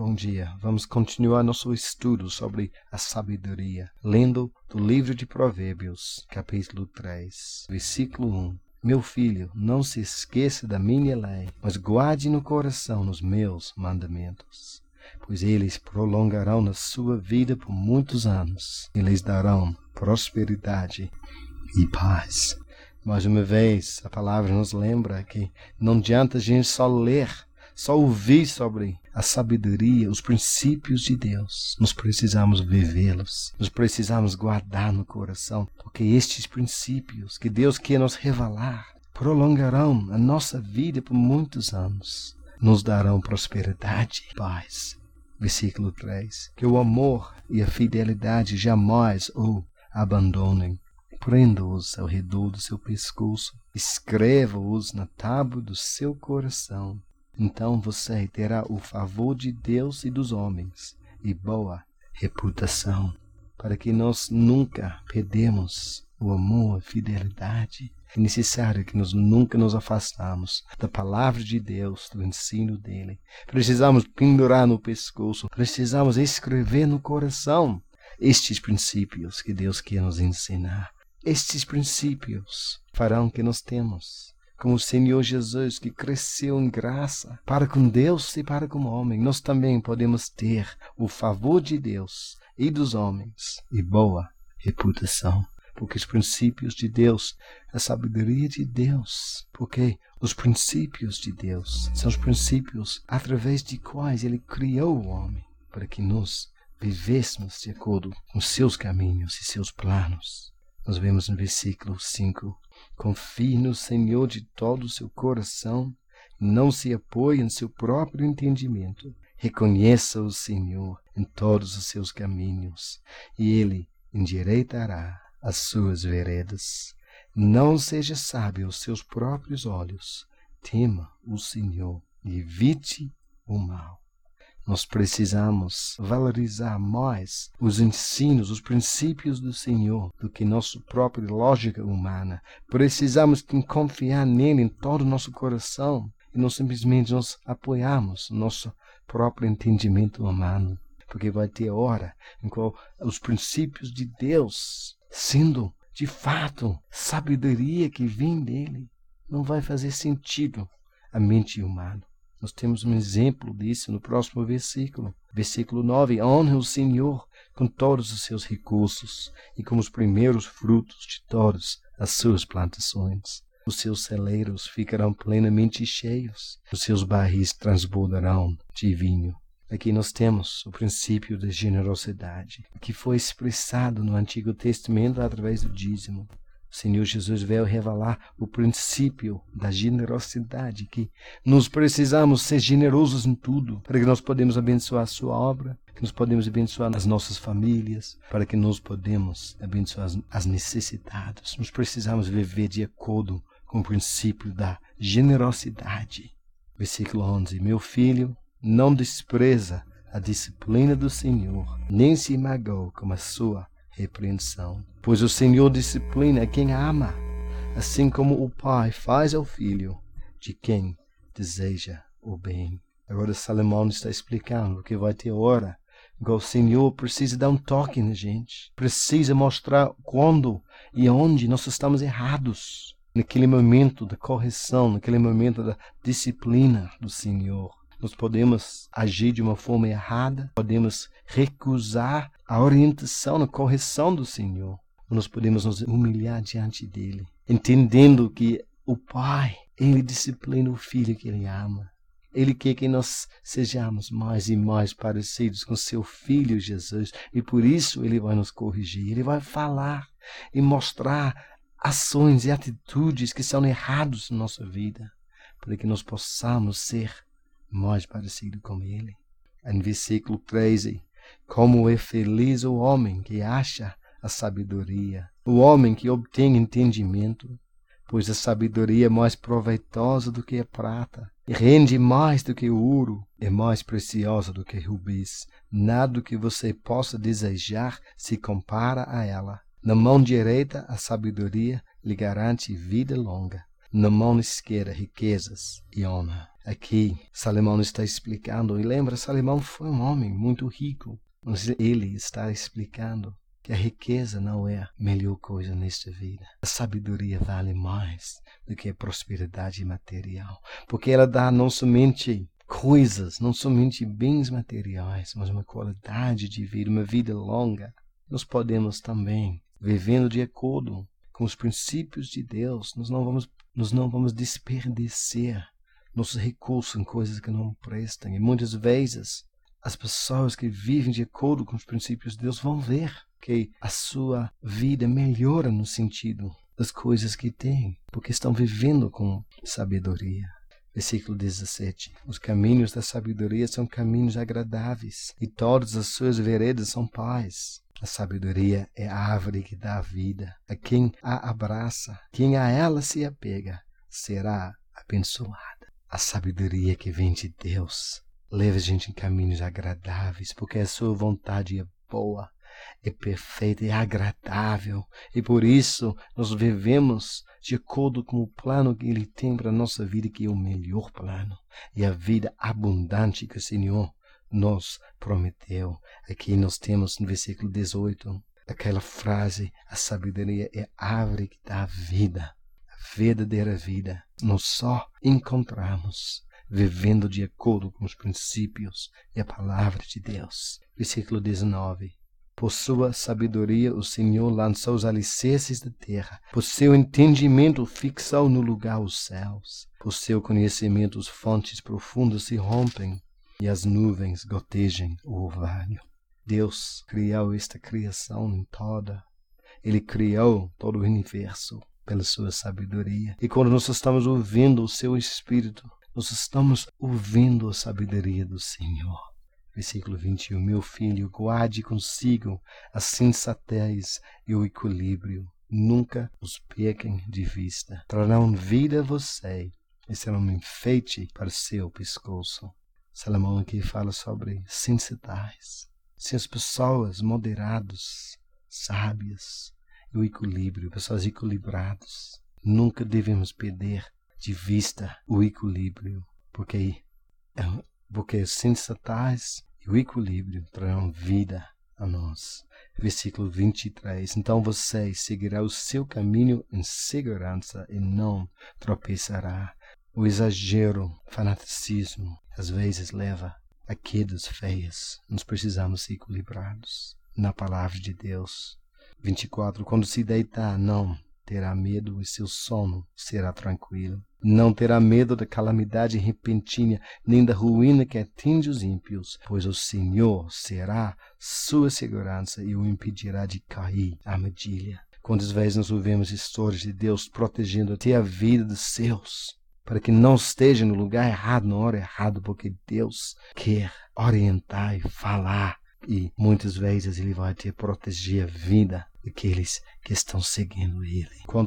Bom dia. Vamos continuar nosso estudo sobre a sabedoria, lendo do livro de Provérbios, capítulo 3, versículo 1. Meu filho, não se esqueça da minha lei, mas guarde no coração os meus mandamentos, pois eles prolongarão a sua vida por muitos anos e lhes darão prosperidade e paz. Mais uma vez, a palavra nos lembra que não adianta a gente só ler, só ouvir sobre a sabedoria, os princípios de Deus. Nós precisamos vivê-los. Nós precisamos guardar no coração, porque estes princípios que Deus quer nos revelar prolongarão a nossa vida por muitos anos. Nos darão prosperidade e paz. Versículo 3. Que o amor e a fidelidade jamais o abandonem. Prenda-os ao redor do seu pescoço. Escreva-os na tábua do seu coração. Então você terá o favor de Deus e dos homens e boa reputação, para que nós nunca perdemos o amor e fidelidade. É necessário que nós nunca nos afastamos da palavra de Deus, do ensino dele. Precisamos pendurar no pescoço, precisamos escrever no coração estes princípios que Deus quer nos ensinar. Estes princípios farão que nós temos como o Senhor Jesus, que cresceu em graça para com Deus e para com o homem. Nós também podemos ter o favor de Deus e dos homens e boa reputação. Porque os princípios de Deus, a sabedoria de Deus, porque os princípios de Deus são os princípios através de quais Ele criou o homem, para que nós vivêssemos de acordo com seus caminhos e seus planos. Nós vemos no versículo 5, confie no Senhor de todo o seu coração, não se apoie em seu próprio entendimento. Reconheça o Senhor em todos os seus caminhos, e Ele endireitará as suas veredas. Não seja sábio aos seus próprios olhos, tema o Senhor e evite o mal. Nós precisamos valorizar mais os ensinos, os princípios do Senhor do que nossa própria lógica humana. Precisamos confiar nele em todo o nosso coração e não simplesmente nos apoiarmos no nosso próprio entendimento humano. Porque vai ter hora em que os princípios de Deus, sendo de fato sabedoria que vem dele, não vai fazer sentido à mente humana. Nós temos um exemplo disso no próximo versículo. Versículo 9. Honre o Senhor com todos os seus recursos e com os primeiros frutos de todas as suas plantações. Os seus celeiros ficarão plenamente cheios. Os seus barris transbordarão de vinho. Aqui nós temos o princípio da generosidade, que foi expressado no Antigo Testamento através do dízimo. O Senhor Jesus veio revelar o princípio da generosidade, que nós precisamos ser generosos em tudo, para que nós podemos abençoar a sua obra, que nós podemos abençoar as nossas famílias, para que nós podemos abençoar as necessitadas. Nós precisamos viver de acordo com o princípio da generosidade. Versículo 11. Meu filho, não despreza a disciplina do Senhor, nem se magoe com a sua repreensão. Pois o Senhor disciplina quem ama, assim como o pai faz ao filho, de quem deseja o bem. Agora Salomão está explicando que vai ter hora em que o Senhor precisa dar um toque na gente, precisa mostrar quando e onde nós estamos errados, naquele momento da correção, naquele momento da disciplina do Senhor. Nós podemos agir de uma forma errada, podemos recusar a orientação, a correção do Senhor. Nós podemos nos humilhar diante dele, entendendo que o Pai, ele disciplina o Filho que ele ama. Ele quer que nós sejamos mais e mais parecidos com seu Filho Jesus, e por isso ele vai nos corrigir, ele vai falar e mostrar ações e atitudes que são erradas na nossa vida, para que nós possamos ser mais parecido com ele. Em versículo 13, como é feliz o homem que acha a sabedoria, o homem que obtém entendimento, pois a sabedoria é mais proveitosa do que a prata, e rende mais do que o ouro, é mais preciosa do que rubis. Nada que você possa desejar se compara a ela. Na mão direita a sabedoria lhe garante vida longa, na mão esquerda riquezas e honra. Aqui, Salomão está explicando, e lembra, Salomão foi um homem muito rico, mas ele está explicando que a riqueza não é a melhor coisa nesta vida. A sabedoria vale mais do que a prosperidade material, porque ela dá não somente coisas, não somente bens materiais, mas uma qualidade de vida, uma vida longa. Nós podemos também, vivendo de acordo com os princípios de Deus, nós não vamos desperdiçar nossos recursos em coisas que não prestam. E muitas vezes, as pessoas que vivem de acordo com os princípios de Deus vão ver que a sua vida melhora no sentido das coisas que têm, porque estão vivendo com sabedoria. Versículo 17. Os caminhos da sabedoria são caminhos agradáveis, e todas as suas veredas são paz. A sabedoria é a árvore que dá vida. A quem a abraça, quem a ela se apega, será abençoada. A sabedoria que vem de Deus leva a gente em caminhos agradáveis, porque a sua vontade é boa, é perfeita, é agradável. E por isso nós vivemos de acordo com o plano que Ele tem para a nossa vida, que é o melhor plano. E a vida abundante que o Senhor nos prometeu. Aqui nós temos no versículo 18 aquela frase: a sabedoria é a árvore que dá vida, a verdadeira vida. Nós só encontramos vivendo de acordo com os princípios e a palavra de Deus. Versículo 19. Por sua sabedoria o Senhor lançou os alicerces da terra. Por seu entendimento fixou no lugar os céus. Por seu conhecimento as fontes profundas se rompem e as nuvens gotejam o orvalho. Deus criou esta criação toda. Ele criou todo o universo pela sua sabedoria. E quando nós estamos ouvindo o seu Espírito, nós estamos ouvindo a sabedoria do Senhor. Versículo 21. Meu filho, guarde consigo a sensatez e o equilíbrio. Nunca os percam de vista. Trarão vida a você e serão um enfeite para o seu pescoço. Salomão aqui fala sobre sensatez. Se as pessoas moderadas, sábias, e o equilíbrio, pessoas equilibradas. Nunca devemos perder de vista o equilíbrio, porque a sensatez e o equilíbrio trarão vida a nós. Versículo 23. Então você seguirá o seu caminho em segurança e não tropeçará. O exagero, fanaticismo, às vezes leva a quedas feias. Nós precisamos ser equilibrados na palavra de Deus. 24. Quando se deitar, não terá medo e seu sono será tranquilo. Não terá medo da calamidade repentina, nem da ruína que atinge os ímpios, pois o Senhor será sua segurança e o impedirá de cair à armadilha. Quantas vezes nós ouvimos histórias de Deus protegendo até a vida dos seus, para que não esteja no lugar errado, na hora errada, porque Deus quer orientar e falar. E muitas vezes Ele vai ter proteger a vida daqueles que estão seguindo Ele.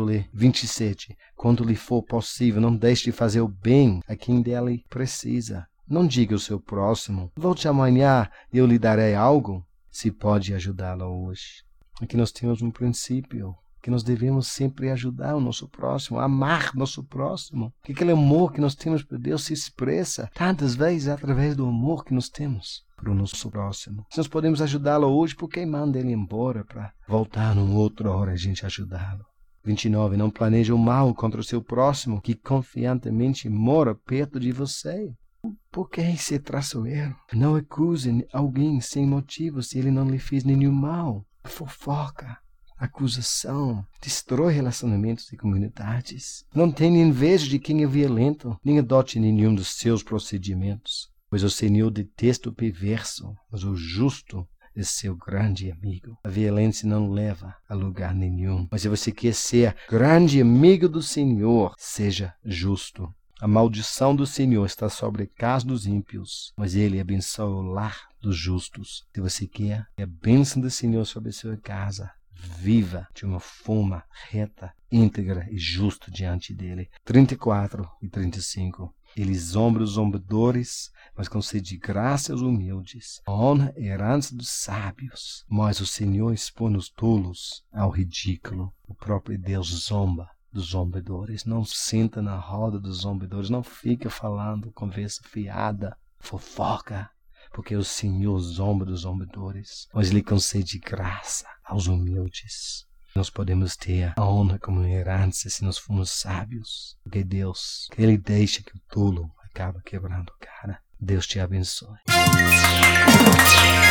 27. Quando lhe for possível, não deixe de fazer o bem a quem dele precisa. Não diga ao seu próximo: volte amanhã e eu lhe darei algo, se pode ajudá-lo hoje. Aqui nós temos um princípio, que nós devemos sempre ajudar o nosso próximo, amar nosso próximo. Que aquele amor que nós temos por Deus se expressa tantas vezes através do amor que nós temos para o nosso próximo. Se nós podemos ajudá-lo hoje, por que manda ele embora para voltar numa outra hora a gente ajudá-lo? 29. Não planeje o mal contra o seu próximo, que confiantemente mora perto de você. Por que ser traiçoeiro? Não acuse alguém sem motivo se ele não lhe fez nenhum mal. A fofoca, a acusação, destrói relacionamentos e comunidades. Não tenha inveja de quem é violento, nem adote nenhum dos seus procedimentos. Pois o Senhor detesta o perverso, mas o justo é seu grande amigo. A violência não leva a lugar nenhum. Mas se você quer ser grande amigo do Senhor, seja justo. A maldição do Senhor está sobre a casa dos ímpios, mas Ele abençoa o lar dos justos. Se você quer a bênção do Senhor sobre a sua casa, viva de uma forma reta, íntegra e justa diante dEle. 34 e 35. Ele zombra os zombadores, mas concede graça aos humildes. A honra é a herança dos sábios, mas o Senhor expõe os tolos ao ridículo. O próprio Deus zomba dos zombadores. Não senta na roda dos zombadores. Não fica falando conversa fiada, fofoca, porque o Senhor zomba dos zombadores, mas Ele concede graça aos humildes. Nós podemos ter a honra como herança se nós formos sábios, porque Deus, que Ele deixa que o tolo acaba quebrando a cara. Deus te abençoe.